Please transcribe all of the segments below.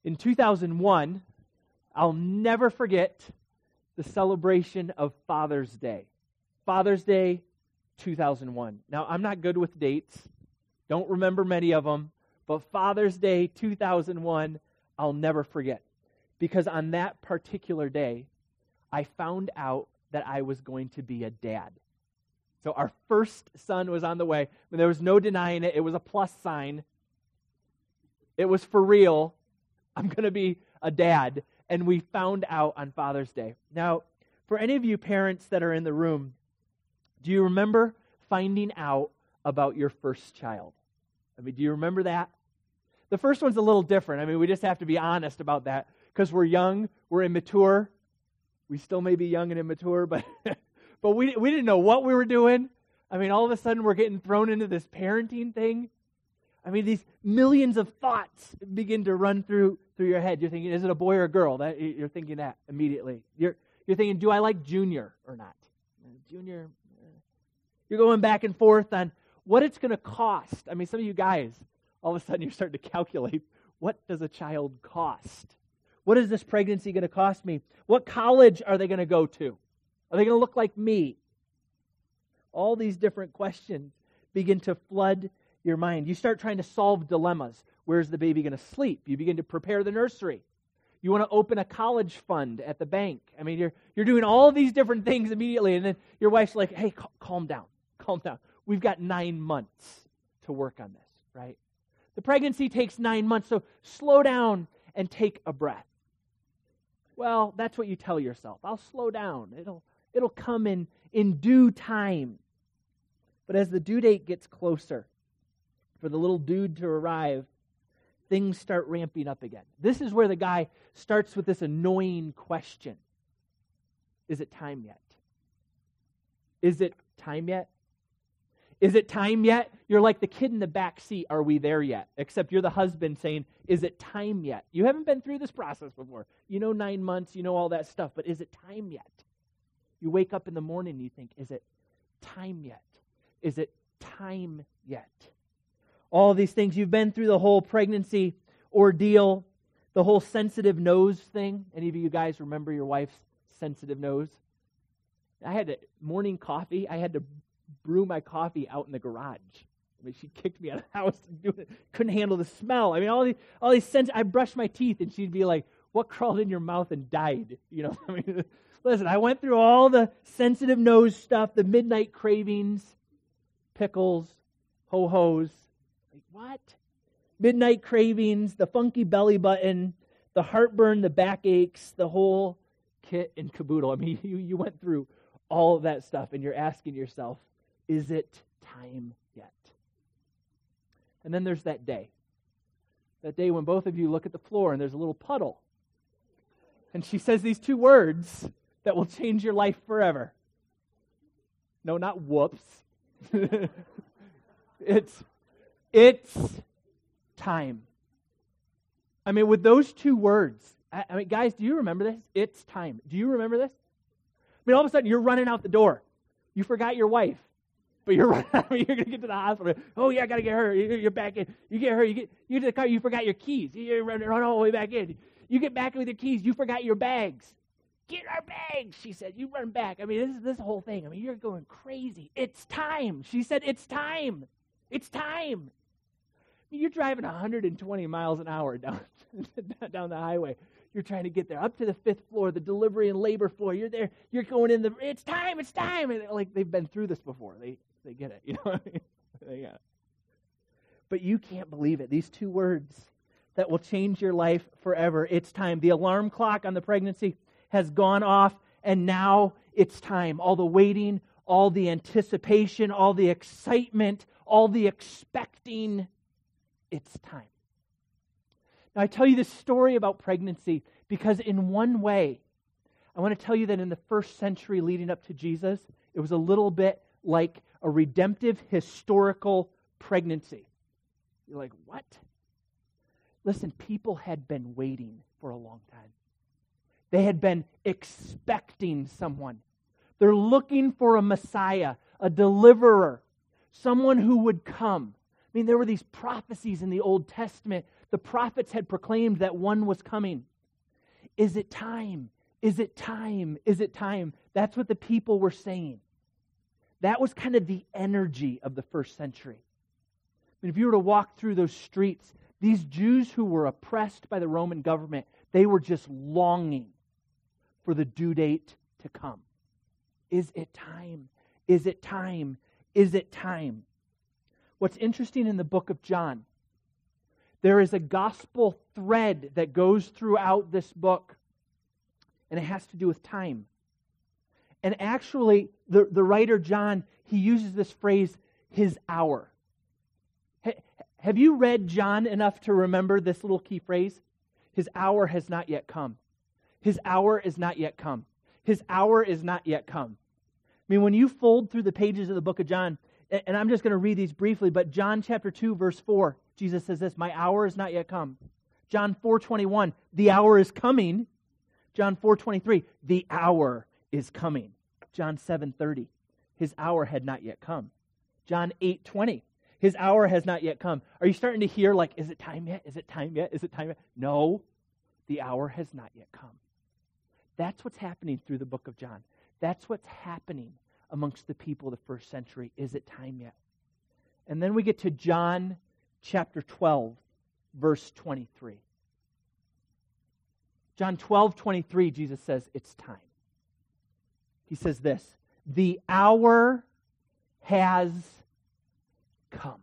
In 2001, I'll never forget the celebration of Father's Day. Father's Day 2001. Now, I'm not good with dates. Don't remember many of them. But Father's Day 2001, I'll never forget. Because on that particular day, I found out that I was going to be a dad. So our first son was on the way. There was no denying it. It was a plus sign. It was for real. I'm going to be a dad. And we found out on Father's Day. Now, for any of you parents that are in the room, do you remember finding out about your first child? I mean, do you remember that? The first one's a little different. I mean, we just have to be honest about that because we're young, we're immature. We still may be young and immature, but but we didn't know what we were doing. I mean, all of a sudden we're getting thrown into this parenting thing. I mean, these millions of thoughts begin to run through your head. You're thinking, is it a boy or a girl? You're thinking that immediately. You're thinking, do I like Junior or not? Junior. You're going back and forth on what it's going to cost. I mean, some of you guys, all of a sudden you're starting to calculate, what does a child cost? What is this pregnancy going to cost me? What college are they going to go to? Are they going to look like me? All these different questions begin to flood your mind. You start trying to solve dilemmas. Where's the baby going to sleep? You begin to prepare the nursery. You want to open a college fund at the bank. I mean, you're doing all these different things immediately, and then your wife's like, hey, calm down. Calm down. We've got 9 months to work on this, right? The pregnancy takes 9 months, so slow down and take a breath. Well, that's what you tell yourself. I'll slow down. It'll come in due time. But as the due date gets closer, for the little dude to arrive, things start ramping up again. This is where the guy starts with this annoying question. Is it time yet? Is it time yet? Is it time yet? You're like the kid in the back seat. Are we there yet? Except you're the husband saying, is it time yet? You haven't been through this process before. You know 9 months, you know all that stuff, but is it time yet? You wake up in the morning and you think, is it time yet? Is it time yet? All these things. You've been through the whole pregnancy ordeal, the whole sensitive nose thing. Any of you guys remember your wife's sensitive nose? I had morning coffee. I had to brew my coffee out in the garage. I mean, she kicked me out of the house and do it. Couldn't handle the smell. I mean, all these scents. I brushed my teeth, and she'd be like, "What crawled in your mouth and died?" You know. I mean, listen. I went through all the sensitive nose stuff, the midnight cravings, pickles, ho-hos. Like what? Midnight cravings, the funky belly button, the heartburn, the backaches, the whole kit and caboodle. I mean, you went through all of that stuff, and you're asking yourself, is it time yet? And then there's that day when both of you look at the floor and there's a little puddle. And she says these 2 words that will change your life forever. No, not whoops. It's time. I mean, with those 2 words, I mean, guys, do you remember this? It's time. Do you remember this? I mean, all of a sudden, you're running out the door. You forgot your wife, but you're running out. You're going to get to the hospital. Oh, yeah, I got to get her. You're back in. You get her. You get to the car. You forgot your keys. You run all the way back in. You get back with your keys. You forgot your bags. Get our bags, she said. You run back. I mean, this whole thing. I mean, you're going crazy. It's time. She said, it's time. It's time. I mean, you're driving 120 miles an hour down the highway. You're trying to get there up to the 5th floor, the delivery and labor floor. You're there. You're going in it's time. It's time. And like they've been through this before. They get it. You know what I mean? Yeah. But you can't believe it. These 2 words that will change your life forever. It's time. The alarm clock on the pregnancy has gone off, and now it's time. All the waiting, all the anticipation, all the excitement, all the expecting. It's time. Now, I tell you this story about pregnancy because in one way, I want to tell you that in the first century leading up to Jesus, it was a little bit like a redemptive historical pregnancy. You're like, what? Listen, people had been waiting for a long time. They had been expecting someone. They're looking for a Messiah, a deliverer, someone who would come. I mean, there were these prophecies in the Old Testament The prophets had proclaimed that one was coming. Is it time? Is it time? Is it time? That's what the people were saying. That was kind of the energy of the first century. I mean, if you were to walk through those streets, these Jews who were oppressed by the Roman government, they were just longing for the due date to come. Is it time? Is it time? Is it time? What's interesting in the book of John, there is a gospel thread that goes throughout this book, and it has to do with time. And actually, the writer John, he uses this phrase, his hour. Have you read John enough to remember this little key phrase? His hour has not yet come. His hour is not yet come. His hour is not yet come. I mean, when you fold through the pages of the book of John, and I'm just going to read these briefly, but John chapter 2, verse 4, Jesus says this, my hour is not yet come. John 4:21, the hour is coming. John 4:23, the hour is coming. John 7:30, his hour had not yet come. John 8:20, his hour has not yet come. Are you starting to hear like, is it time yet? Is it time yet? Is it time yet? No, the hour has not yet come. That's what's happening through the book of John. That's what's happening amongst the people of the first century. Is it time yet? And then we get to John chapter 12, verse 23. John 12:23, Jesus says, it's time. He says this, the hour has come.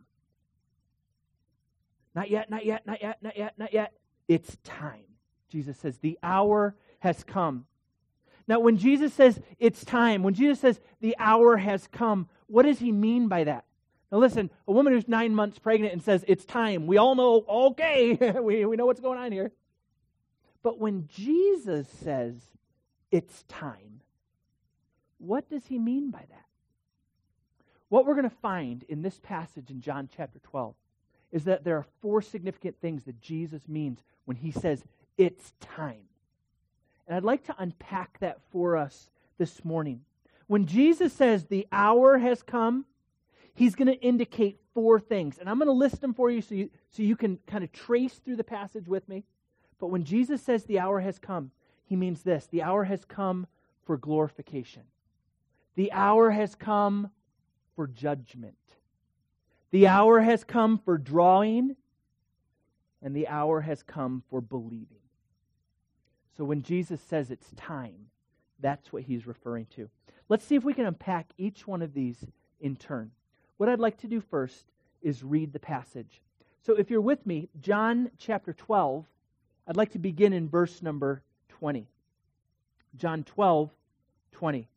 Not yet, not yet, not yet, not yet, not yet. It's time. Jesus says, the hour has come. Now, when Jesus says it's time, when Jesus says the hour has come, what does he mean by that? Now listen, a woman who's 9 months pregnant and says it's time, we all know, okay, we know what's going on here. But when Jesus says it's time, what does he mean by that? What we're going to find in this passage in John chapter 12 is that there are 4 significant things that Jesus means when he says it's time. And I'd like to unpack that for us this morning. When Jesus says the hour has come, he's going to indicate 4 things. And I'm going to list them for you so you can kind of trace through the passage with me. But when Jesus says the hour has come, he means this. The hour has come for glorification. The hour has come for judgment. The hour has come for drawing. And the hour has come for believing. So when Jesus says it's time, that's what he's referring to. Let's see if we can unpack each one of these in turn. What I'd like to do first is read the passage. So if you're with me, John chapter 12, I'd like to begin in verse number 20. John 12:20.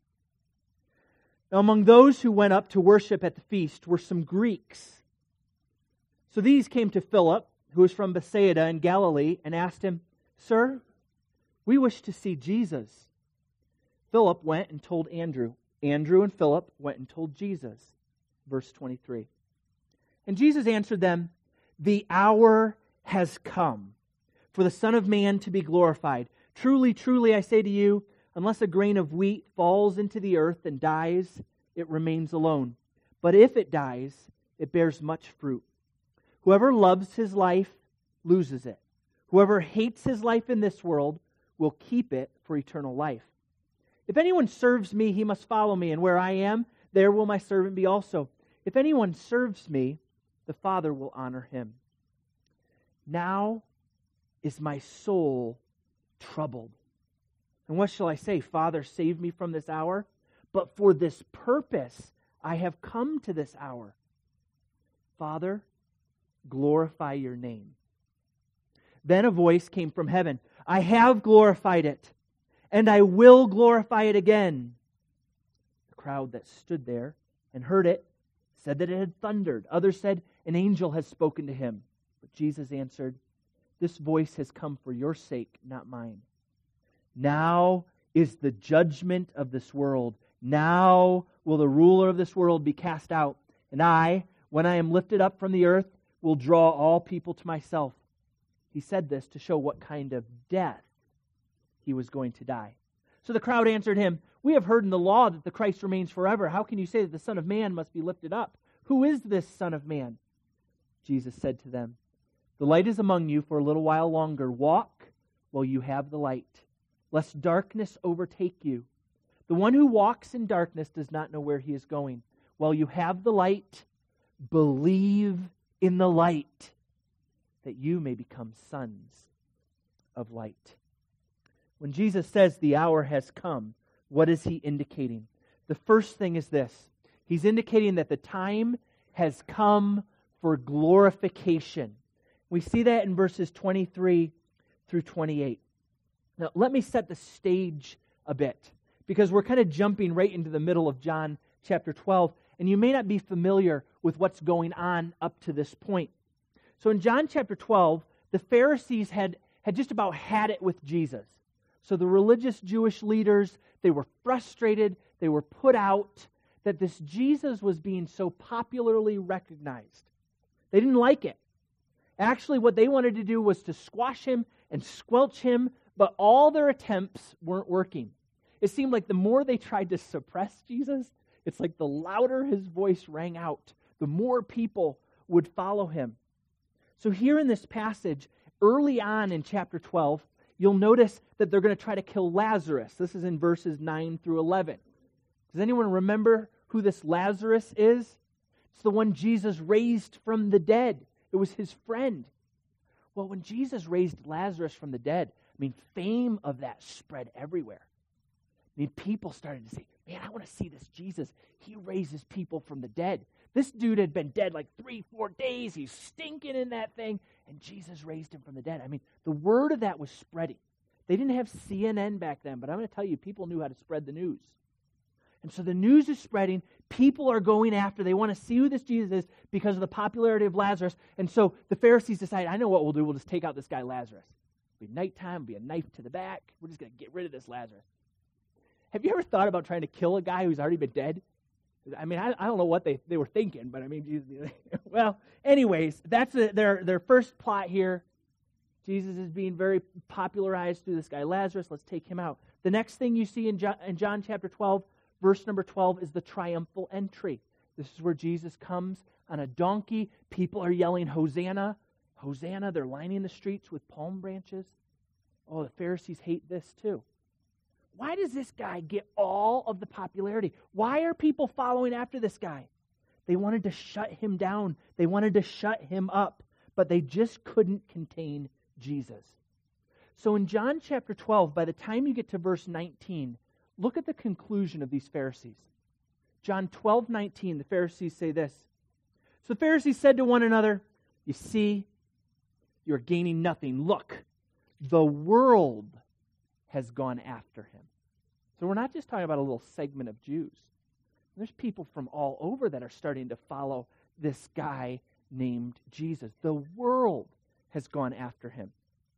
Now among those who went up to worship at the feast were some Greeks. So these came to Philip, who was from Bethsaida in Galilee, and asked him, Sir, we wish to see Jesus. Philip went and told Andrew. Andrew and Philip went and told Jesus. Verse 23. And Jesus answered them, the hour has come for the Son of Man to be glorified. Truly, truly, I say to you, unless a grain of wheat falls into the earth and dies, it remains alone. But if it dies, it bears much fruit. Whoever loves his life loses it. Whoever hates his life in this world will keep it for eternal life. If anyone serves me, he must follow me, and where I am, there will my servant be also. If anyone serves me, the Father will honor him. Now is my soul troubled. And what shall I say? Father, save me from this hour. But for this purpose I have come to this hour. Father, glorify your name. Then a voice came from heaven. I have glorified it, and I will glorify it again. The crowd that stood there and heard it said that it had thundered. Others said, an angel has spoken to him. But Jesus answered, this voice has come for your sake, not mine. Now is the judgment of this world. Now will the ruler of this world be cast out. And I, when I am lifted up from the earth, will draw all people to myself. He said this to show what kind of death he was going to die. So the crowd answered him, we have heard in the law that the Christ remains forever. How can you say that the Son of Man must be lifted up? Who is this Son of Man? Jesus said to them, The light is among you for a little while longer. Walk while you have the light, lest darkness overtake you. The one who walks in darkness does not know where he is going. While you have the light, believe in the light, that you may become sons of light. When Jesus says the hour has come, what is he indicating? The first thing is this. He's indicating that the time has come for glorification. We see that in verses 23 through 28. Now, let me set the stage a bit, because we're kind of jumping right into the middle of John chapter 12, and you may not be familiar with what's going on up to this point. So in John chapter 12, the Pharisees had just about had it with Jesus. So the religious Jewish leaders, they were frustrated, they were put out that this Jesus was being so popularly recognized. They didn't like it. Actually, what they wanted to do was to squash him and squelch him, but all their attempts weren't working. It seemed like the more they tried to suppress Jesus, it's like the louder his voice rang out, the more people would follow him. So here in this passage, early on in chapter 12, you'll notice that they're going to try to kill Lazarus. This is in verses 9 through 11. Does anyone remember who this Lazarus is? It's the one Jesus raised from the dead. It was his friend. Well, when Jesus raised Lazarus from the dead, fame of that spread everywhere. People started to say, man, I want to see this Jesus. He raises people from the dead. This dude had been dead like 3-4 days. He's stinking in that thing. And Jesus raised him from the dead. The word of that was spreading. They didn't have CNN back then, but I'm going to tell you, people knew how to spread the news. And so the news is spreading. People are going after. They want to see who this Jesus is because of the popularity of Lazarus. And so the Pharisees decide, I know what we'll do. We'll just take out this guy Lazarus. It'll be nighttime. It'll be a knife to the back. We're just going to get rid of this Lazarus. Have you ever thought about trying to kill a guy who's already been dead? I don't know what they were thinking, but Jesus, well, anyways, that's their first plot here. Jesus is being very popularized through this guy Lazarus. Let's take him out. The next thing you see in John chapter 12, verse number 12, is the triumphal entry. This is where Jesus comes on a donkey. People are yelling, Hosanna, Hosanna. They're lining the streets with palm branches. Oh, the Pharisees hate this too. Why does this guy get all of the popularity? Why are people following after this guy? They wanted to shut him down. They wanted to shut him up, but they just couldn't contain Jesus. So in John chapter 12, by the time you get to verse 19, look at the conclusion of these Pharisees. John 12:19, the Pharisees say this. So the Pharisees said to one another, you see, you're gaining nothing. Look, the world has gone after him. So we're not just talking about a little segment of Jews. There's people from all over that are starting to follow this guy named Jesus. The world has gone after him.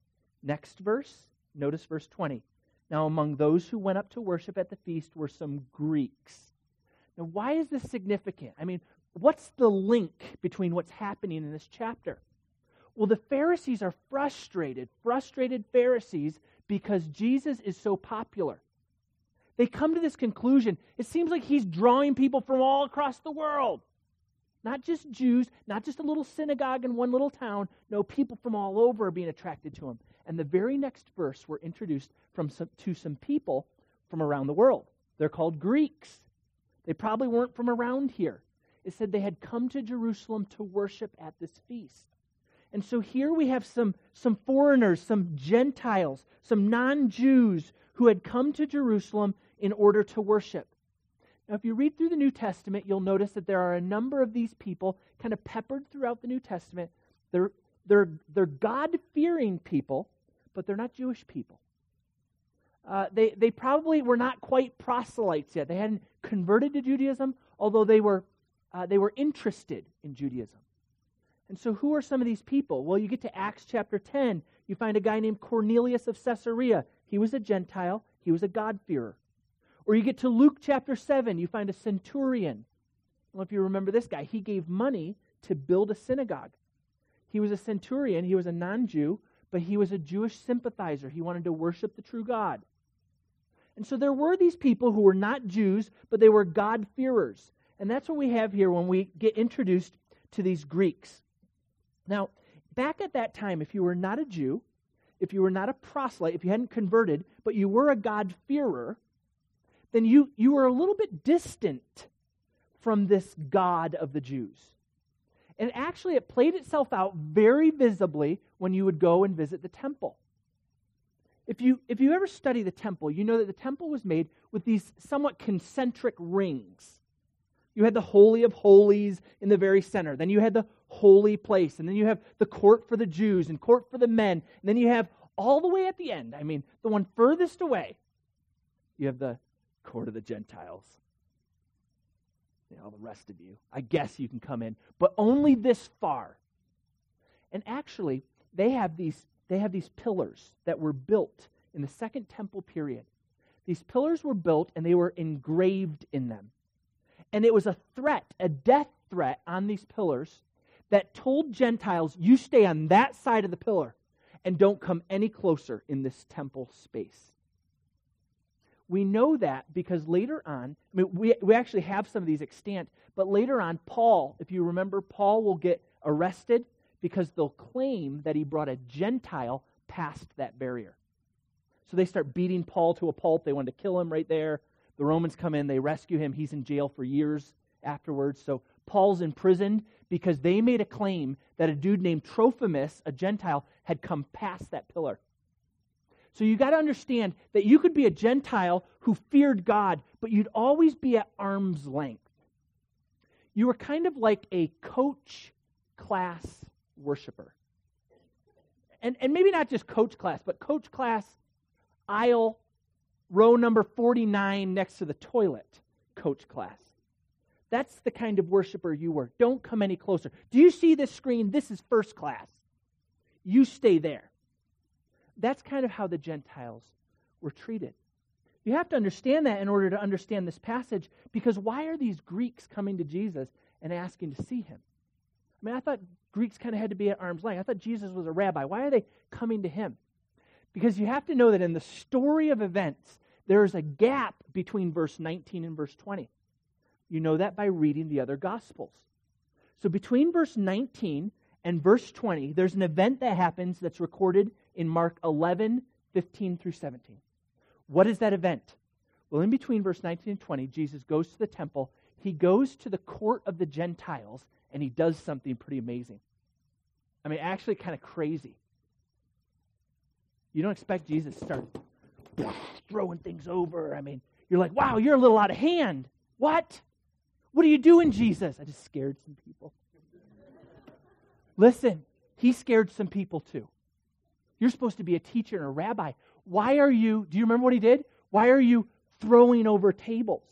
Next verse, notice verse 20. Now among those who went up to worship at the feast were some Greeks. Now why is this significant? What's the link between what's happening in this chapter? Well, the Pharisees are frustrated Pharisees, because Jesus is so popular. They come to this conclusion. It seems like he's drawing people from all across the world. Not just Jews, not just a little synagogue in one little town. No, people from all over are being attracted to him. And the very next verse, we're introduced to some people from around the world. They're called Greeks. They probably weren't from around here. It said they had come to Jerusalem to worship at this feast. And so here we have some foreigners, some Gentiles, some non-Jews who had come to Jerusalem in order to worship. Now, if you read through the New Testament, you'll notice that there are a number of these people kind of peppered throughout the New Testament. They're God-fearing people, but they're not Jewish people. They probably were not quite proselytes yet. They hadn't converted to Judaism, although they were interested in Judaism. And so who are some of these people? Well, you get to Acts chapter 10. You find a guy named Cornelius of Caesarea. He was a Gentile. He was a God-fearer. Or you get to Luke chapter 7. You find a centurion. I don't know if you remember this guy. He gave money to build a synagogue. He was a centurion. He was a non-Jew, but he was a Jewish sympathizer. He wanted to worship the true God. And so there were these people who were not Jews, but they were God-fearers. And that's what we have here when we get introduced to these Greeks. Now, back at that time, if you were not a Jew, if you were not a proselyte, if you hadn't converted, but you were a God-fearer, then you were a little bit distant from this God of the Jews. And actually, it played itself out very visibly when you would go and visit the temple. If you ever study the temple, you know that the temple was made with these somewhat concentric rings. You had the Holy of Holies in the very center. Then you had the holy place. And then you have the court for the Jews and court for the men. And then you have all the way at the end, the one furthest away, you have the court of the Gentiles. All the rest of you, I guess you can come in, but only this far. And actually, they have these pillars that were built in the Second Temple period. These pillars were built and they were engraved in them. And it was a threat, a death threat on these pillars that told Gentiles, you stay on that side of the pillar and don't come any closer in this temple space. We know that because later on, we actually have some of these extant, but later on, Paul, if you remember, Paul will get arrested because they'll claim that he brought a Gentile past that barrier. So they start beating Paul to a pulp. They wanted to kill him right there. The Romans come in, they rescue him. He's in jail for years afterwards. So Paul's imprisoned because they made a claim that a dude named Trophimus, a Gentile, had come past that pillar. So you got to understand that you could be a Gentile who feared God, but you'd always be at arm's length. You were kind of like a coach class worshiper. And maybe not just coach class, but coach class aisle, row number 49 next to the toilet, coach class. That's the kind of worshiper you were. Don't come any closer. Do you see this screen? This is first class. You stay there. That's kind of how the Gentiles were treated. You have to understand that in order to understand this passage, because why are these Greeks coming to Jesus and asking to see him? I thought Greeks kind of had to be at arm's length. I thought Jesus was a rabbi. Why are they coming to him? Because you have to know that in the story of events, there is a gap between verse 19 and verse 20. You know that by reading the other Gospels. So between verse 19 and verse 20, there's an event that happens that's recorded in Mark 11, 15 through 17. What is that event? Well, in between verse 19 and 20, Jesus goes to the temple. He goes to the court of the Gentiles, and he does something pretty amazing. Actually kind of crazy. You don't expect Jesus to start throwing things over. You're like, wow, you're a little out of hand. What? What are you doing, Jesus? I just scared some people. Listen, he scared some people too. You're supposed to be a teacher and a rabbi. Why are you, do you remember what he did? Why are you throwing over tables?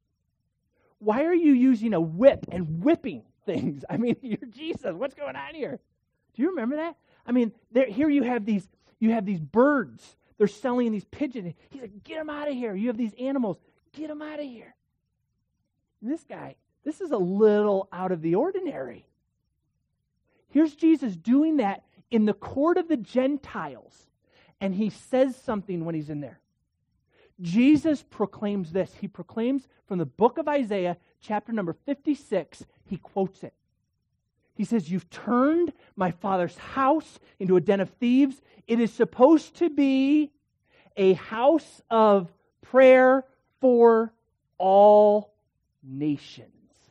Why are you using a whip and whipping things? You're Jesus. What's going on here? Do you remember that? Here you have these birds. They're selling these pigeons. He's like, get them out of here. You have these animals. Get them out of here. And this guy, this is a little out of the ordinary. Here's Jesus doing that in the court of the Gentiles, and he says something when he's in there. Jesus proclaims this. He proclaims from the book of Isaiah, chapter number 56, he quotes it. He says, you've turned my Father's house into a den of thieves. It is supposed to be a house of prayer for all nations.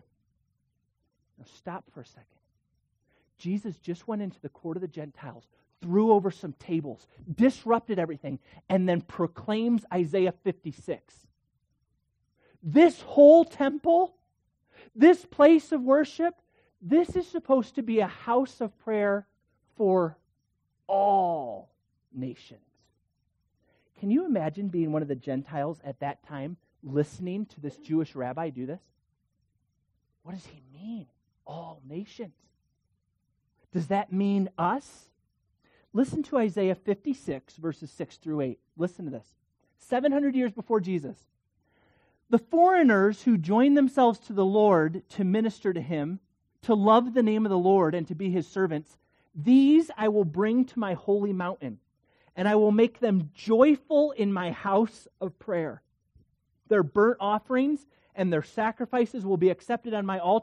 Now stop for a second. Jesus just went into the court of the Gentiles, threw over some tables, disrupted everything, and then proclaims Isaiah 56. This whole temple, this place of worship, this is supposed to be a house of prayer for all nations. Can you imagine being one of the Gentiles at that time, listening to this Jewish rabbi do this? What does he mean? All nations. Does that mean us? Listen to Isaiah 56, verses 6 through 8. Listen to this. 700 years before Jesus. The foreigners who join themselves to the Lord to minister to him, to love the name of the Lord and to be his servants, these I will bring to my holy mountain, and I will make them joyful in my house of prayer. Their burnt offerings and their sacrifices will be accepted on my altar,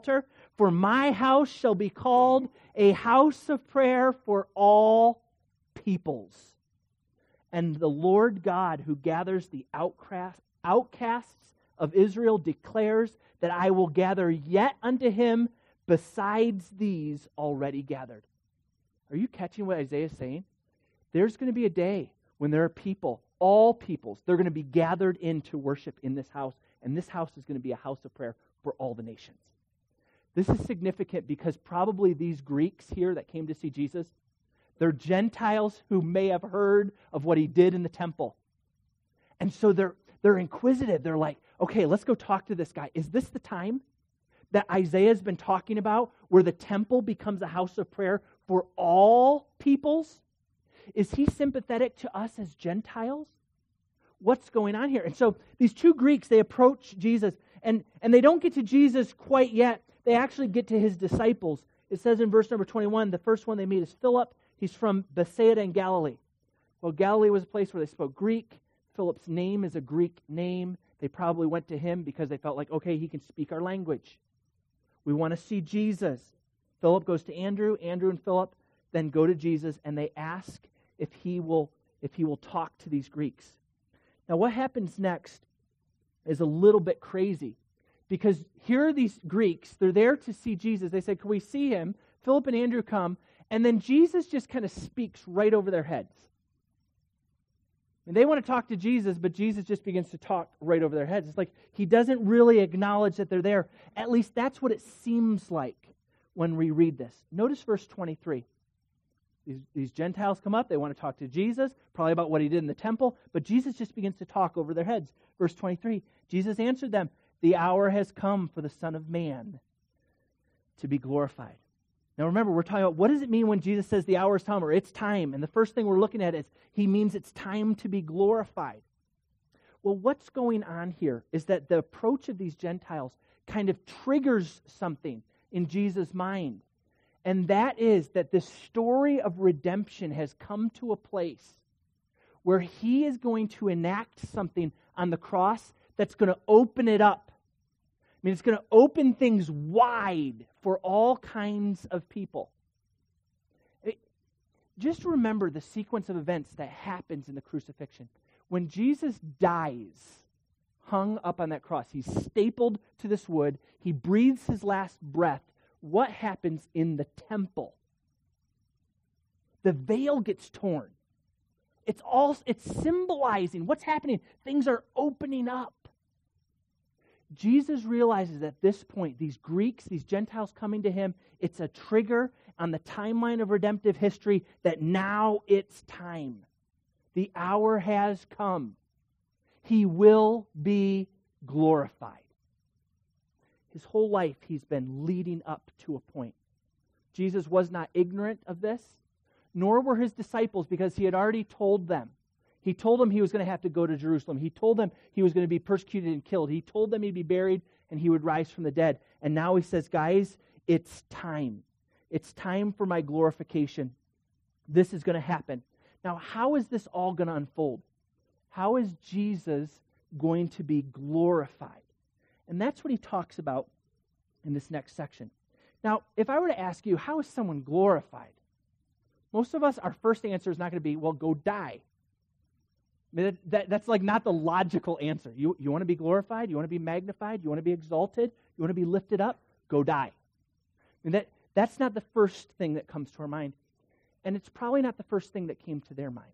For my house shall be called a house of prayer for all peoples. And the Lord God who gathers the outcasts of Israel declares that I will gather yet unto him besides these already gathered. Are you catching what Isaiah is saying? There's going to be a day when there are people, all peoples, they're going to be gathered in to worship in this house, and this house is going to be a house of prayer for all the nations. This is significant because probably these Greeks here that came to see Jesus, they're Gentiles who may have heard of what he did in the temple. And so they're inquisitive. They're like, okay, let's go talk to this guy. Is this the time that Isaiah's been talking about where the temple becomes a house of prayer for all peoples? Is he sympathetic to us as Gentiles? What's going on here? And so these two Greeks, they approach Jesus, and they don't get to Jesus quite yet. They actually get to his disciples. It says in verse number 21, the first one they meet is Philip. He's from Bethsaida in Galilee. Well, Galilee was a place where they spoke Greek. Philip's name is a Greek name. They probably went to him because they felt like, okay, he can speak our language. We want to see Jesus. Philip goes to Andrew. Andrew and Philip then go to Jesus, and they ask if he will talk to these Greeks. Now, what happens next is a little bit crazy, because here are these Greeks. They're there to see Jesus. They say, can we see him? Philip and Andrew come, and then Jesus just kind of speaks right over their heads. And they want to talk to Jesus, but Jesus just begins to talk right over their heads. It's like he doesn't really acknowledge that they're there. At least that's what it seems like when we read this. Notice verse 23. These Gentiles come up. They want to talk to Jesus, probably about what he did in the temple, but Jesus just begins to talk over their heads. Verse 23, Jesus answered them, the hour has come for the Son of Man to be glorified. Now remember, we're talking about what does it mean when Jesus says the hour is come or it's time? And the first thing we're looking at is he means it's time to be glorified. Well, what's going on here is that the approach of these Gentiles kind of triggers something in Jesus' mind. And that is that the story of redemption has come to a place where he is going to enact something on the cross that's going to open it up. I mean, it's going to open things wide for all kinds of people. Just remember the sequence of events that happens in the crucifixion. When Jesus dies, hung up on that cross, he's stapled to this wood, he breathes his last breath. What happens in the temple? The veil gets torn. It's symbolizing what's happening. Things are opening up. Jesus realizes at this point, these Greeks, these Gentiles coming to him, it's a trigger on the timeline of redemptive history that now it's time. The hour has come. He will be glorified. His whole life, he's been leading up to a point. Jesus was not ignorant of this, nor were his disciples, because he had already told them. He told them he was going to have to go to Jerusalem. He told them he was going to be persecuted and killed. He told them he'd be buried and he would rise from the dead. And now he says, guys, it's time. It's time for my glorification. This is going to happen. Now, how is this all going to unfold? How is Jesus going to be glorified? And that's what he talks about in this next section. Now, if I were to ask you, how is someone glorified? Most of us, our first answer is not going to be, well, go die. I mean, that's like not the logical answer. You want to be glorified? You want to be magnified? You want to be exalted? You want to be lifted up? Go die. I mean, that's not the first thing that comes to our mind. And it's probably not the first thing that came to their minds.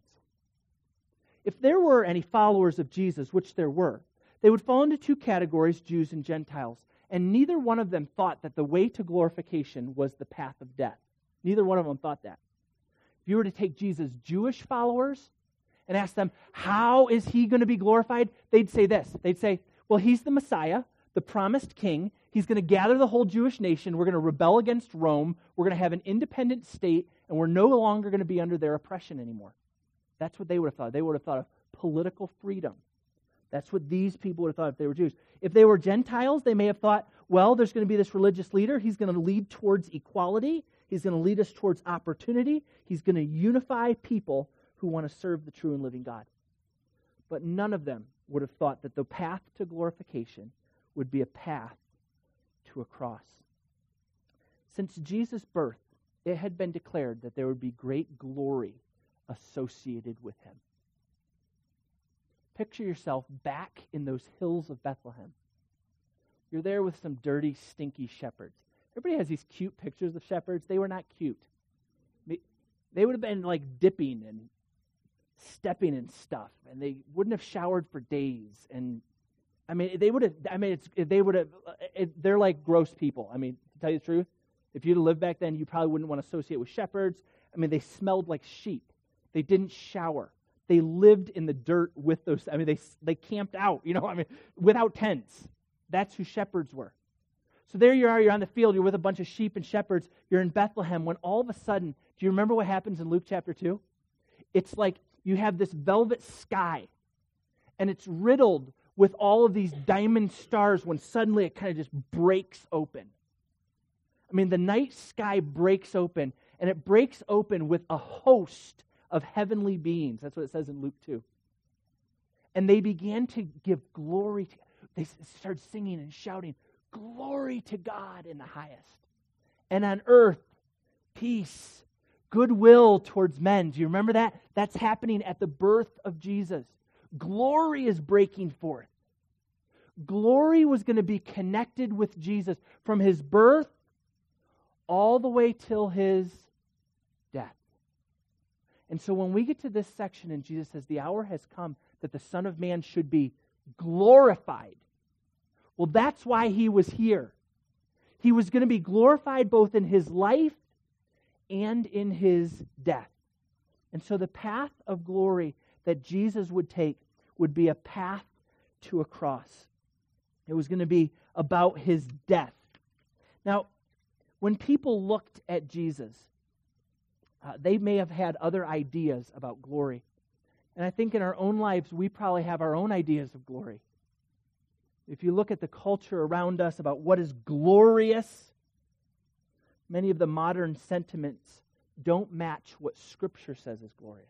If there were any followers of Jesus, which there were, they would fall into two categories, Jews and Gentiles. And neither one of them thought that the way to glorification was the path of death. Neither one of them thought that. If you were to take Jesus' Jewish followers and ask them, how is he going to be glorified? They'd say this. They'd say, well, he's the Messiah, the promised king. He's going to gather the whole Jewish nation. We're going to rebel against Rome. We're going to have an independent state, and we're no longer going to be under their oppression anymore. That's what they would have thought. They would have thought of political freedom. That's what these people would have thought if they were Jews. If they were Gentiles, they may have thought, well, there's going to be this religious leader. He's going to lead towards equality. He's going to lead us towards opportunity. He's going to unify people who want to serve the true and living God. But none of them would have thought that the path to glorification would be a path to a cross. Since Jesus' birth, it had been declared that there would be great glory associated with him. Picture yourself back in those hills of Bethlehem. You're there with some dirty, stinky shepherds. Everybody has these cute pictures of shepherds. They were not cute. They would have been like dipping and stepping in stuff, and they wouldn't have showered for days. And they're like gross people. To tell you the truth, if you'd lived back then, you probably wouldn't want to associate with shepherds. They smelled like sheep. They didn't shower. They lived in the dirt with those. They camped out, without tents. That's who shepherds were. So there you are, you're on the field, you're with a bunch of sheep and shepherds, you're in Bethlehem, when all of a sudden, do you remember what happens in Luke chapter 2? It's like you have this velvet sky, and it's riddled with all of these diamond stars when suddenly it kind of just breaks open. The night sky breaks open, and it breaks open with a host of heavenly beings. That's what it says in Luke 2. And they began to give glory to, they started singing and shouting, "Glory to God in the highest, and on earth, peace, goodwill towards men." Do you remember that? That's happening at the birth of Jesus. Glory is breaking forth. Glory was going to be connected with Jesus from his birth all the way till his death. And so when we get to this section and Jesus says, the hour has come that the Son of Man should be glorified. Well, that's why he was here. He was going to be glorified both in his life and in his death. And so the path of glory that Jesus would take would be a path to a cross. It was going to be about his death. Now, when people looked at Jesus, they may have had other ideas about glory. And I think in our own lives, we probably have our own ideas of glory. If you look at the culture around us about what is glorious, many of the modern sentiments don't match what Scripture says is glorious.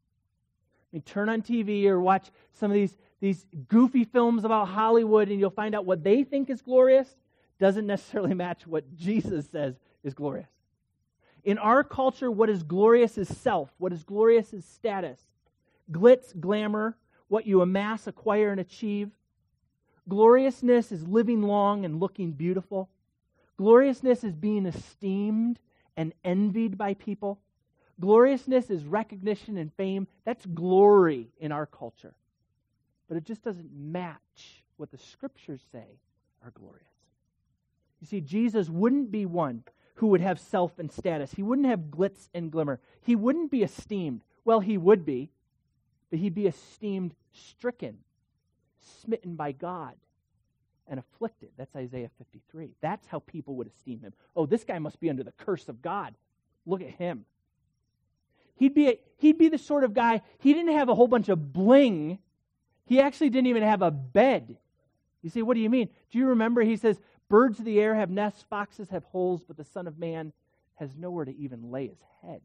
Turn on TV or watch some of these goofy films about Hollywood, and you'll find out what they think is glorious doesn't necessarily match what Jesus says is glorious. In our culture, what is glorious is self. What is glorious is status. Glitz, glamour, what you amass, acquire, and achieve. Gloriousness is living long and looking beautiful. Gloriousness is being esteemed and envied by people. Gloriousness is recognition and fame. That's glory in our culture. But it just doesn't match what the Scriptures say are glorious. You see, Jesus wouldn't be one who would have self and status. He wouldn't have glitz and glimmer. He wouldn't be esteemed. Well, he would be, but he'd be esteemed, stricken, smitten by God, and afflicted. That's Isaiah 53. That's how people would esteem him. Oh, this guy must be under the curse of God. Look at him. He'd be the sort of guy, he didn't have a whole bunch of bling. He actually didn't even have a bed. You say, what do you mean? Do you remember he says, birds of the air have nests, foxes have holes, but the Son of Man has nowhere to even lay his head.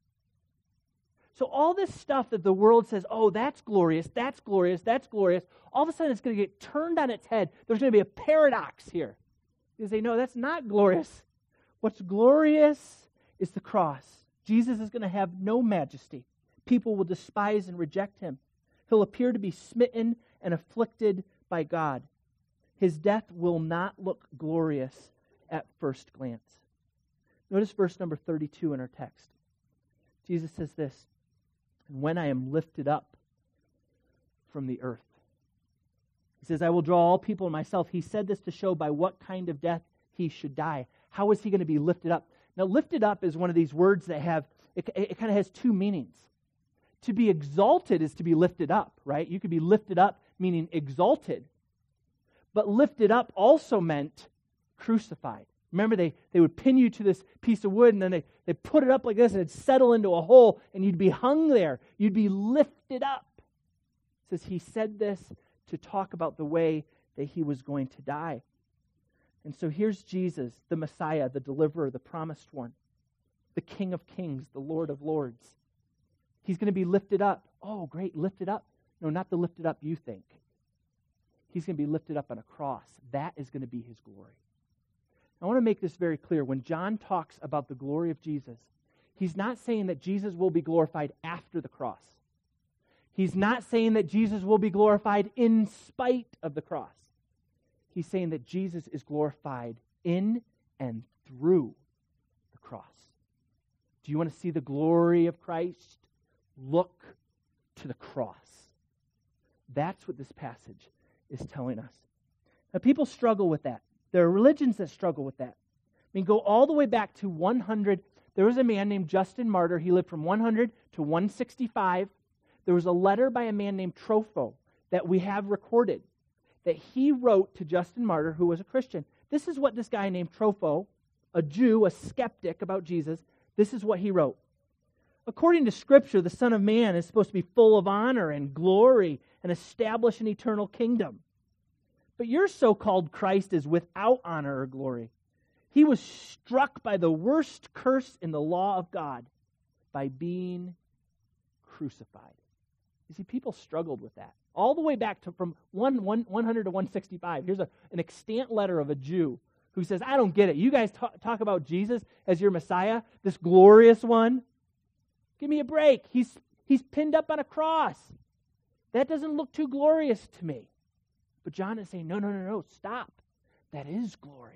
So all this stuff that the world says, oh, that's glorious, that's glorious, that's glorious, all of a sudden it's going to get turned on its head. There's going to be a paradox here. You say, no, that's not glorious. What's glorious is the cross. Jesus is going to have no majesty. People will despise and reject him. He'll appear to be smitten and afflicted by God. His death will not look glorious at first glance. Notice verse number 32 in our text. Jesus says this, "And when I am lifted up from the earth." He says, "I will draw all people to myself." He said this to show by what kind of death he should die. How is he going to be lifted up? Now, lifted up is one of these words that have, it kind of has two meanings. To be exalted is to be lifted up, right? You could be lifted up, meaning exalted. But lifted up also meant crucified. Remember, they would pin you to this piece of wood, and then they put it up like this, and it'd settle into a hole, and you'd be hung there. You'd be lifted up. It says he said this to talk about the way that he was going to die. And so here's Jesus, the Messiah, the deliverer, the promised one, the King of kings, the Lord of lords. He's going to be lifted up. Oh, great, lifted up. No, not the lifted up you think. He's going to be lifted up on a cross. That is going to be his glory. I want to make this very clear. When John talks about the glory of Jesus, he's not saying that Jesus will be glorified after the cross. He's not saying that Jesus will be glorified in spite of the cross. He's saying that Jesus is glorified in and through the cross. Do you want to see the glory of Christ? Look to the cross. That's what this passage is telling us. Now, people struggle with that. There are religions that struggle with that. I mean, go all the way back to 100. There was a man named Justin Martyr. He lived from 100 to 165. There was a letter by a man named Tropho that we have recorded that he wrote to Justin Martyr, who was a Christian. This is what this guy named Tropho, a Jew, a skeptic about Jesus, this is what he wrote. According to Scripture, the Son of Man is supposed to be full of honor and glory and establish an eternal kingdom. But your so-called Christ is without honor or glory. He was struck by the worst curse in the law of God, by being crucified. You see, people struggled with that. All the way back to from 100 to 165. Here's an extant letter of a Jew who says, I don't get it. You guys talk about Jesus as your Messiah, this glorious one. Give me a break. He's pinned up on a cross. That doesn't look too glorious to me. But John is saying, no, stop. That is glorious.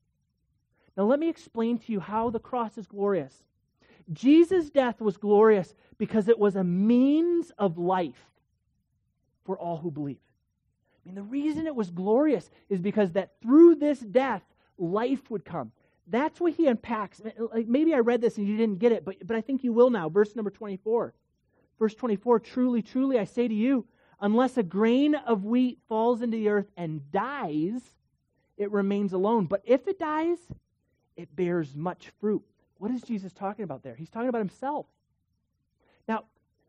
Now let me explain to you how the cross is glorious. Jesus' death was glorious because it was a means of life for all who believe. I mean, the reason it was glorious is because that through this death, life would come. That's what he unpacks. Maybe I read this and you didn't get it, but I think you will now. Verse number 24. Verse 24, truly, truly, I say to you, unless a grain of wheat falls into the earth and dies, it remains alone. But if it dies, it bears much fruit. What is Jesus talking about there? He's talking about himself. Now,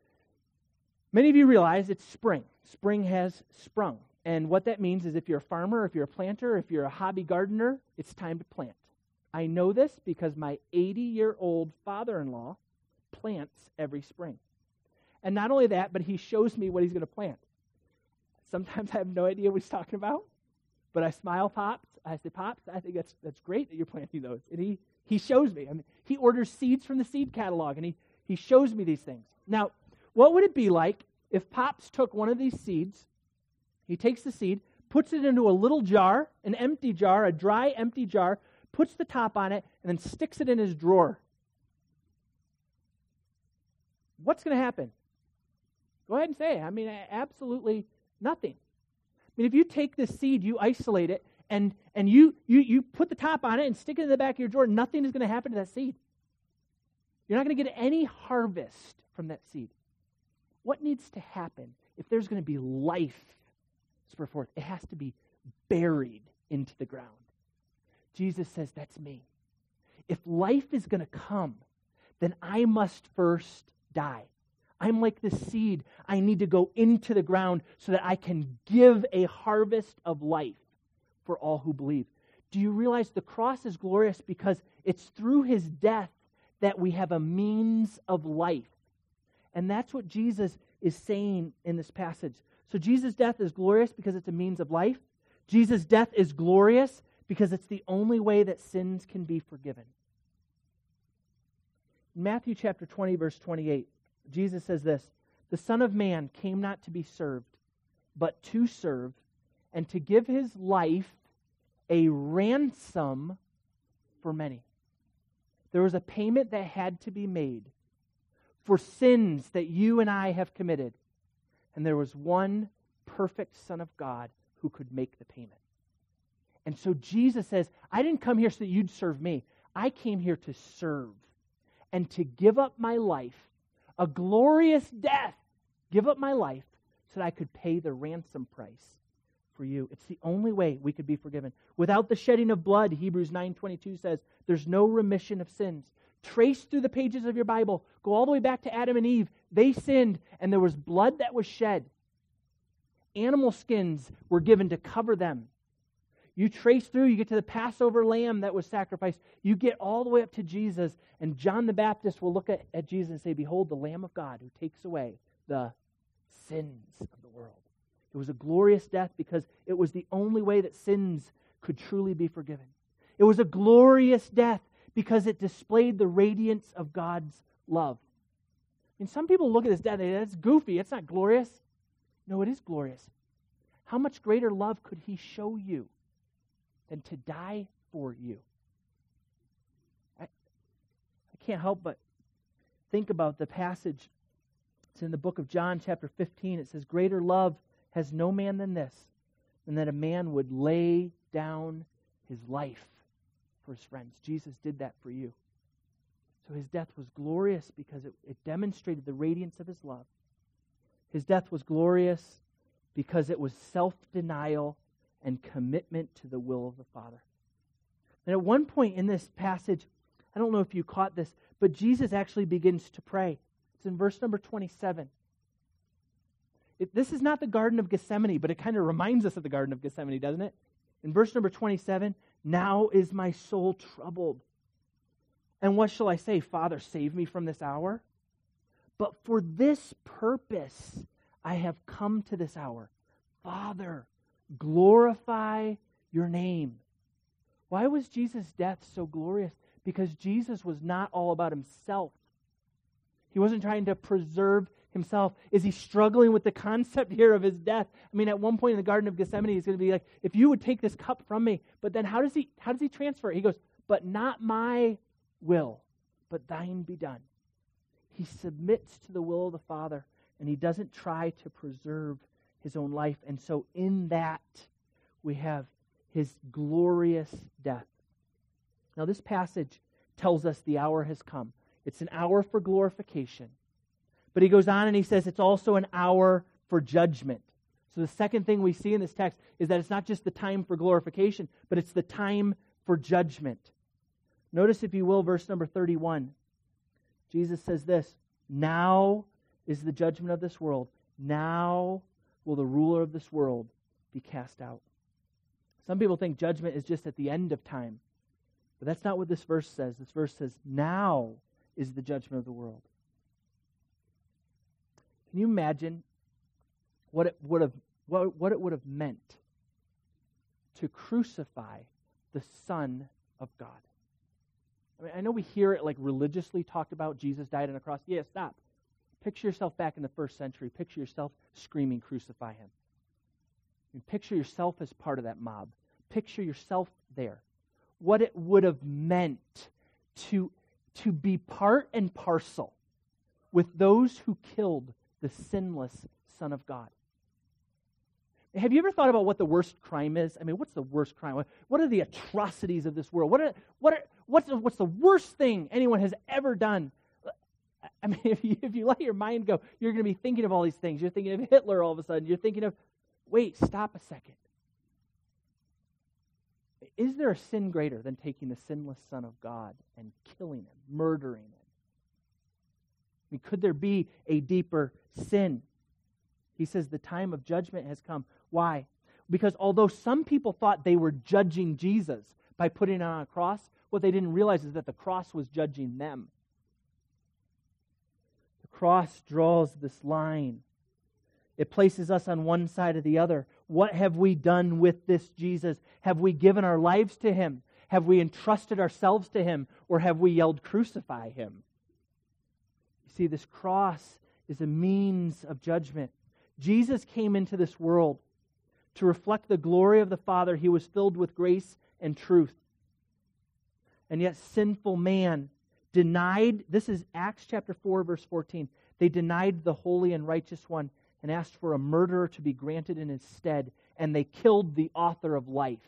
many of you realize it's spring. Spring has sprung. And what that means is if you're a farmer, if you're a planter, if you're a hobby gardener, it's time to plant. I know this because my 80-year-old father-in-law plants every spring. And not only that, but he shows me what he's going to plant. Sometimes I have no idea what he's talking about, but I smile, Pops. I say, Pops, I think that's great that you're planting those. And he shows me. I mean, he orders seeds from the seed catalog, and he shows me these things. Now, what would it be like if Pops took one of these seeds, he takes the seed, puts it into a little jar, an empty jar, a dry, empty jar, puts the top on it, and then sticks it in his drawer? What's going to happen? Go ahead and say it. I mean, absolutely nothing. I mean, if you take this seed, you isolate it, and you put the top on it and stick it in the back of your drawer, nothing is going to happen to that seed. You're not going to get any harvest from that seed. What needs to happen if there's going to be life spur forth? It has to be buried into the ground. Jesus says, that's me. If life is going to come, then I must first die. I'm like the seed. I need to go into the ground so that I can give a harvest of life for all who believe. Do you realize the cross is glorious because it's through his death that we have a means of life? And that's what Jesus is saying in this passage. So Jesus' death is glorious because it's a means of life. Jesus' death is glorious because it's the only way that sins can be forgiven. In Matthew chapter 20, verse 28, Jesus says this, the Son of Man came not to be served, but to serve, and to give his life a ransom for many. There was a payment that had to be made for sins that you and I have committed. And there was one perfect Son of God who could make the payment. And so Jesus says, I didn't come here so that you'd serve me. I came here to serve and to give up my life, a glorious death, give up my life so that I could pay the ransom price for you. It's the only way we could be forgiven. Without the shedding of blood, Hebrews 9:22 says, there's no remission of sins. Trace through the pages of your Bible. Go all the way back to Adam and Eve. They sinned, and there was blood that was shed. Animal skins were given to cover them. You trace through, you get to the Passover lamb that was sacrificed. You get all the way up to Jesus, and John the Baptist will look at Jesus and say, behold, the Lamb of God who takes away the sins of the world. It was a glorious death because it was the only way that sins could truly be forgiven. It was a glorious death because it displayed the radiance of God's love. And some people look at this death and say, that's goofy, it's not glorious. No, it is glorious. How much greater love could he show you than to die for you? I can't help but think about the passage. It's in the book of John, chapter 15. It says, greater love has no man than this, than that a man would lay down his life for his friends. Jesus did that for you. So his death was glorious because it demonstrated the radiance of his love. His death was glorious because it was self-denial and commitment to the will of the Father. And at one point in this passage, I don't know if you caught this, but Jesus actually begins to pray. It's in verse number 27. This is not the Garden of Gethsemane, but it kind of reminds us of the Garden of Gethsemane, doesn't it? In verse number 27, now is my soul troubled. And what shall I say? Father, save me from this hour? But for this purpose I have come to this hour. Father, glorify your name. Why was Jesus' death so glorious? Because Jesus was not all about himself. He wasn't trying to preserve himself. Is he struggling with the concept here of his death? I mean, at one point in the Garden of Gethsemane, he's going to be like, if you would take this cup from me, but then how does he transfer it? He goes, but not my will, but thine be done. He submits to the will of the Father, and he doesn't try to preserve his own life. And so in that, we have his glorious death. Now, this passage tells us the hour has come. It's an hour for glorification. But he goes on and he says it's also an hour for judgment. So the second thing we see in this text is that it's not just the time for glorification, but it's the time for judgment. Notice, if you will, verse number 31. Jesus says this, now is the judgment of this world. Now will the ruler of this world be cast out. Some people think judgment is just at the end of time. But that's not what this verse says. This verse says, now is the judgment of the world. Can you imagine what it would have meant to crucify the Son of God? I mean, I know we hear it like religiously talked about, Jesus died on a cross. Yeah, stop. Picture yourself back in the first century. Picture yourself screaming, crucify him. And picture yourself as part of that mob. Picture yourself there. What it would have meant to be part and parcel with those who killed the sinless Son of God. Have you ever thought about what the worst crime is? I mean, what's the worst crime? What are the atrocities of this world? What's the worst thing anyone has ever done? I mean, if you let your mind go, you're going to be thinking of all these things. You're thinking of Hitler all of a sudden. You're thinking of, wait, stop a second. Is there a sin greater than taking the sinless Son of God and killing him, murdering him? I mean, could there be a deeper sin? He says the time of judgment has come. Why? Because although some people thought they were judging Jesus by putting him on a cross, what they didn't realize is that the cross was judging them. The cross draws this line. It places us on one side or the other. What have we done with this Jesus? Have we given our lives to him? Have we entrusted ourselves to him? Or have we yelled, crucify him? You see, this cross is a means of judgment. Jesus came into this world to reflect the glory of the Father. He was filled with grace and truth. And yet sinful man denied, this is Acts chapter 4, verse 14. They denied the holy and righteous one and asked for a murderer to be granted in his stead, and they killed the author of life.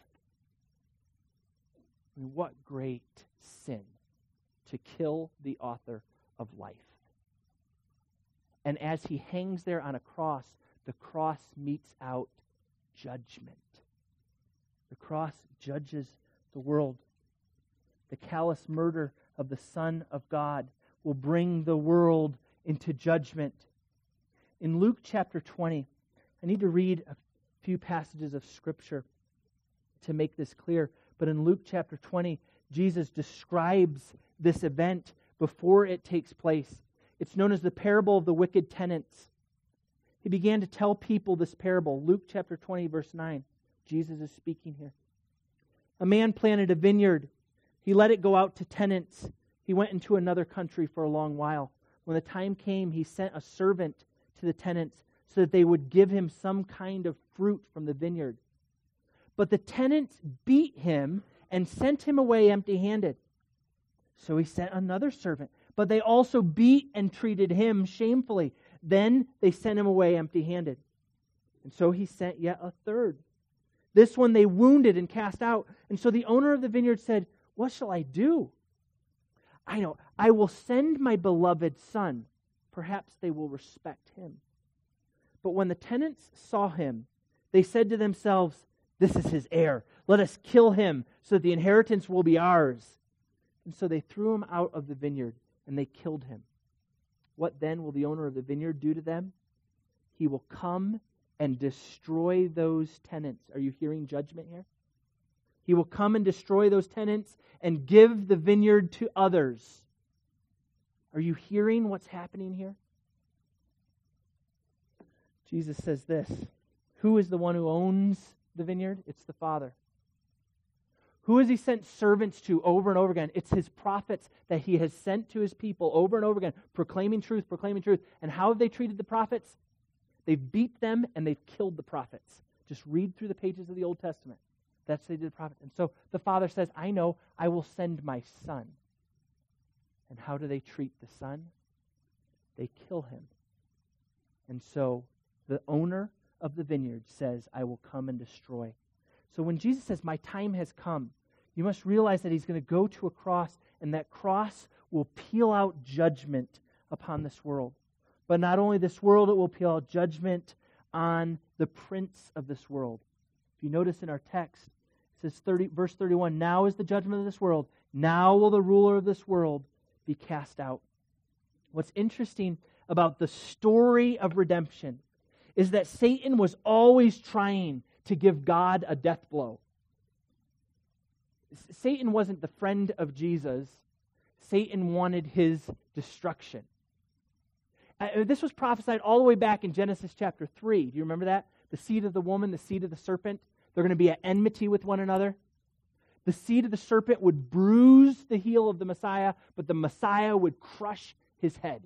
I mean, what great sin to kill the author of life. And as he hangs there on a cross, the cross metes out judgment. The cross judges the world. The callous murder of the Son of God will bring the world into judgment. In Luke chapter 20, I need to read a few passages of Scripture to make this clear. But in Luke chapter 20, Jesus describes this event before it takes place. It's known as the parable of the wicked tenants. He began to tell people this parable. Luke chapter 20, verse 9. Jesus is speaking here. A man planted a vineyard. He let it go out to tenants. He went into another country for a long while. When the time came, he sent a servant to the tenants so that they would give him some kind of fruit from the vineyard. But the tenants beat him and sent him away empty-handed. So he sent another servant, but they also beat and treated him shamefully. Then they sent him away empty-handed. And so he sent yet a third. This one they wounded and cast out. And so the owner of the vineyard said, "What shall I do? I know, I will send my beloved son. Perhaps they will respect him." But when the tenants saw him, they said to themselves, "This is his heir. Let us kill him so that the inheritance will be ours." And so they threw him out of the vineyard and they killed him. What then will the owner of the vineyard do to them? He will come and destroy those tenants. Are you hearing judgment here? He will come and destroy those tenants and give the vineyard to others. Are you hearing what's happening here? Jesus says this. Who is the one who owns the vineyard? It's the Father. Who has he sent servants to over and over again? It's his prophets that he has sent to his people over and over again, proclaiming truth, proclaiming truth. And how have they treated the prophets? They've beat them and they've killed the prophets. Just read through the pages of the Old Testament. That's what they did to the prophets. And so the Father says, I know, I will send my Son. And how do they treat the Son? They kill him. And so the owner of the vineyard says, I will come and destroy. So when Jesus says, my time has come, you must realize that he's going to go to a cross, and that cross will peel out judgment upon this world. But not only this world, it will peel out judgment on the prince of this world. If you notice in our text, it says verse 31, now is the judgment of this world. Now will the ruler of this world be cast out. What's interesting about the story of redemption is that Satan was always trying to give God a death blow. Satan wasn't the friend of Jesus. Satan wanted his destruction. This was prophesied all the way back in Genesis chapter 3. Do you remember that? The seed of the woman, the seed of the serpent, they're going to be at enmity with one another. The seed of the serpent would bruise the heel of the Messiah, but the Messiah would crush his head.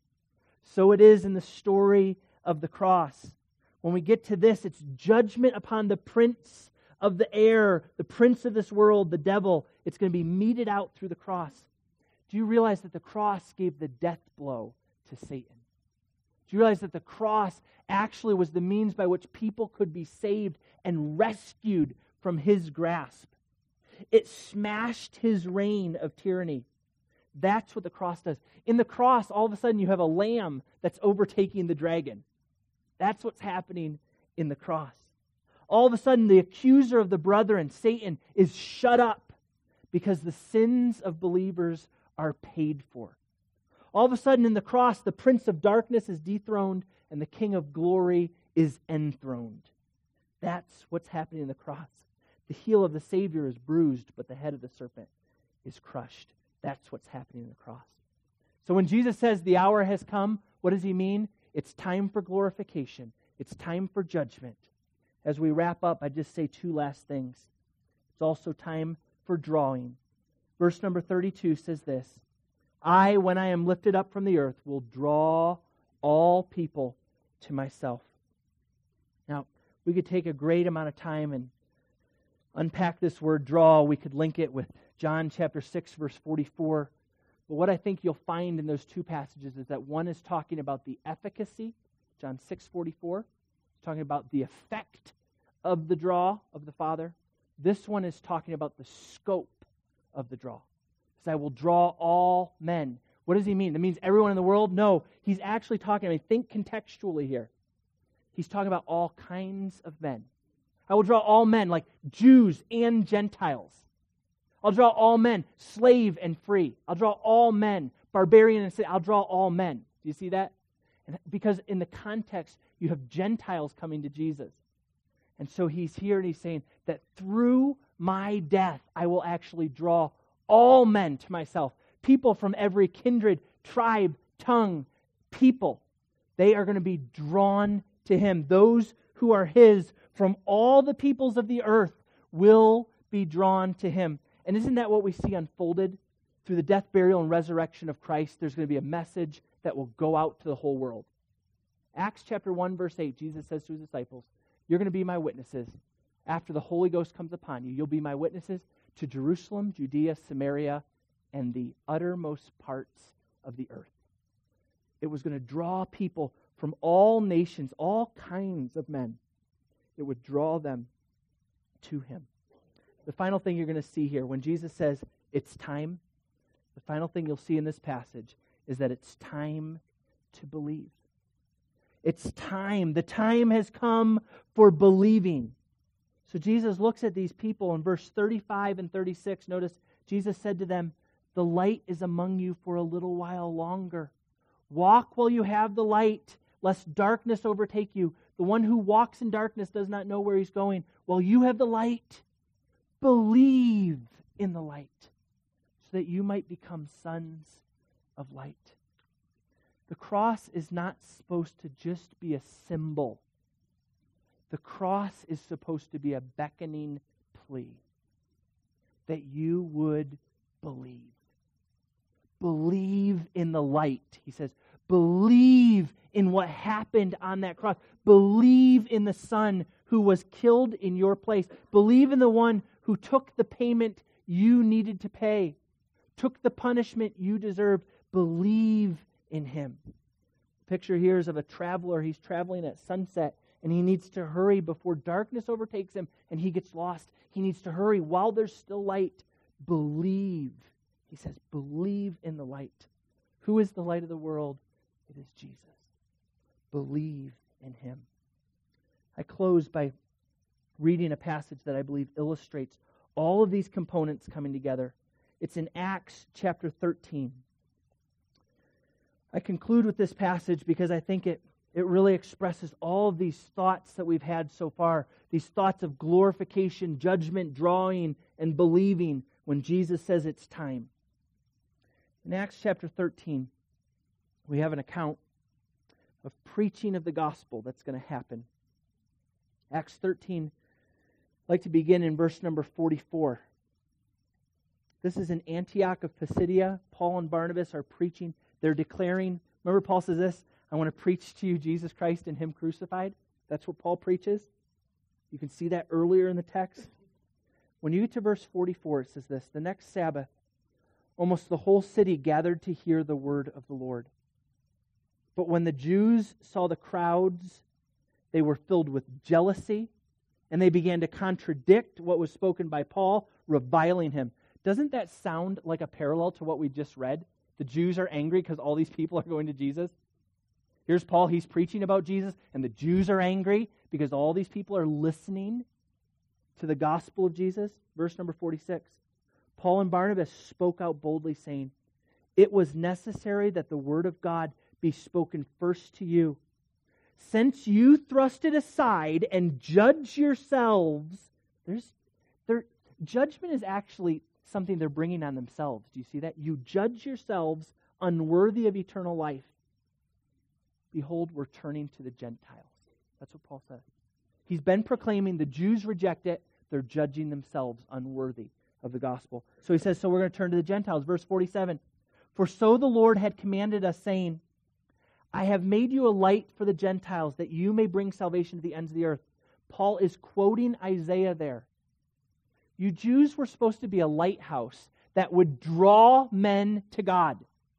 So it is in the story of the cross. When we get to this, it's judgment upon the prince of the air, the prince of this world, the devil. It's going to be meted out through the cross. Do you realize that the cross gave the death blow to Satan? Do you realize that the cross actually was the means by which people could be saved and rescued from his grasp? It smashed his reign of tyranny. That's what the cross does. In the cross, all of a sudden you have a lamb that's overtaking the dragon. That's what's happening in the cross. All of a sudden, the accuser of the brethren, Satan, is shut up because the sins of believers are paid for. All of a sudden, in the cross, the prince of darkness is dethroned and the king of glory is enthroned. That's what's happening in the cross. The heel of the Savior is bruised, but the head of the serpent is crushed. That's what's happening in the cross. So when Jesus says the hour has come, what does he mean? It's time for glorification. It's time for judgment. As we wrap up, I just say two last things. It's also time for drawing. Verse number 32 says this, I, when I am lifted up from the earth, will draw all people to myself. Now, we could take a great amount of time and unpack this word draw. We could link it with John chapter 6, verse 44. But what I think you'll find in those two passages is that one is talking about the efficacy, John 6:44, talking about the effect of the draw of the Father. This one is talking about the scope of the draw. Because I will draw all men. What does he mean? That means everyone in the world? No, he's actually talking, think contextually here. He's talking about all kinds of men. I will draw all men, like Jews and Gentiles. I'll draw all men, slave and free. I'll draw all men, barbarian and slave. I'll draw all men. Do you see that? And because in the context, you have Gentiles coming to Jesus. And so he's here and he's saying that through my death, I will actually draw all men to myself. People from every kindred, tribe, tongue, people. They are going to be drawn to him. Those who are his from all the peoples of the earth will be drawn to him. And isn't that what we see unfolded? Through the death, burial, and resurrection of Christ, there's going to be a message that will go out to the whole world. Acts chapter 1, verse 8, Jesus says to his disciples, you're going to be my witnesses. After the Holy Ghost comes upon you, you'll be my witnesses to Jerusalem, Judea, Samaria, and the uttermost parts of the earth. It was going to draw people from all nations, all kinds of men. It would draw them to him. The final thing you're going to see here, when Jesus says, it's time, the final thing you'll see in this passage is that it's time to believe. It's time. The time has come for believing. So Jesus looks at these people in verse 35 and 36. Notice Jesus said to them, the light is among you for a little while longer. Walk while you have the light, lest darkness overtake you. The one who walks in darkness does not know where he's going. While you have the light, believe in the light, so that you might become sons of light. The cross is not supposed to just be a symbol. The cross is supposed to be a beckoning plea that you would believe. Believe in the light, he says. Believe in what happened on that cross. Believe in the Son who was killed in your place. Believe in the one who took the payment you needed to pay, took the punishment you deserved. Believe in him. The picture here is of a traveler. He's traveling at sunset, and he needs to hurry before darkness overtakes him and he gets lost. He needs to hurry while there's still light. Believe. He says, believe in the light. Who is the light of the world? It is Jesus. Believe in him. I close by reading a passage that I believe illustrates all of these components coming together. It's in Acts chapter 13. I conclude with this passage because I think it really expresses all of these thoughts that we've had so far, these thoughts of glorification, judgment, drawing, and believing when Jesus says it's time. In Acts chapter 13, we have an account of preaching of the gospel that's going to happen. Acts 13, I'd like to begin in verse number 44. This is in Antioch of Pisidia. Paul and Barnabas are preaching. They're declaring, remember Paul says this, I want to preach to you Jesus Christ and him crucified. That's what Paul preaches. You can see that earlier in the text. When you get to verse 44, it says this, the next Sabbath, almost the whole city gathered to hear the word of the Lord. But when the Jews saw the crowds, they were filled with jealousy, and they began to contradict what was spoken by Paul, reviling him. Doesn't that sound like a parallel to what we just read? The Jews are angry because all these people are going to Jesus. Here's Paul, he's preaching about Jesus, and the Jews are angry because all these people are listening to the gospel of Jesus. Verse number 46. Paul and Barnabas spoke out boldly, saying, it was necessary that the word of God be spoken first to you. Since you thrust it aside and judge yourselves, judgment is actually something they're bringing on themselves. Do you see that? You judge yourselves unworthy of eternal life. Behold, we're turning to the Gentiles. That's what Paul says. He's been proclaiming the Jews reject it. They're judging themselves unworthy of the gospel. So he says, so we're going to turn to the Gentiles. Verse 47. For so the Lord had commanded us, saying, I have made you a light for the Gentiles, that you may bring salvation to the ends of the earth. Paul is quoting Isaiah there. You Jews were supposed to be a lighthouse that would draw men to God.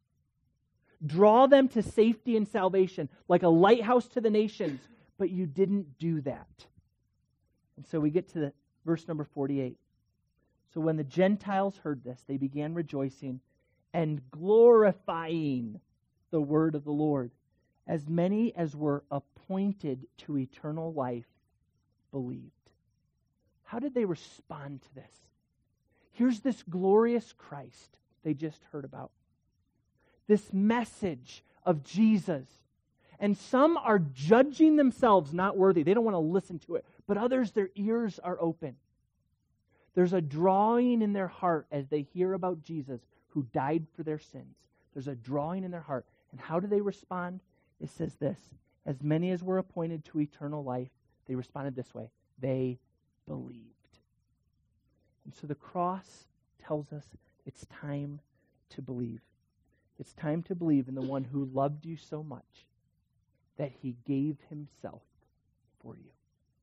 Draw them to safety and salvation, like a lighthouse to the nations. But you didn't do that. And so we get to verse number 48. So when the Gentiles heard this, they began rejoicing and glorifying the word of the Lord. As many as were appointed to eternal life believed. How did they respond to this? Here's this glorious Christ they just heard about. This message of Jesus. And some are judging themselves not worthy. They don't want to listen to it. But others, their ears are open. There's a drawing in their heart as they hear about Jesus who died for their sins. There's a drawing in their heart. And how do they respond? It says this, as many as were appointed to eternal life, they responded this way. They believed. And so the cross tells us it's time to believe. It's time to believe in the one who loved you so much that he gave himself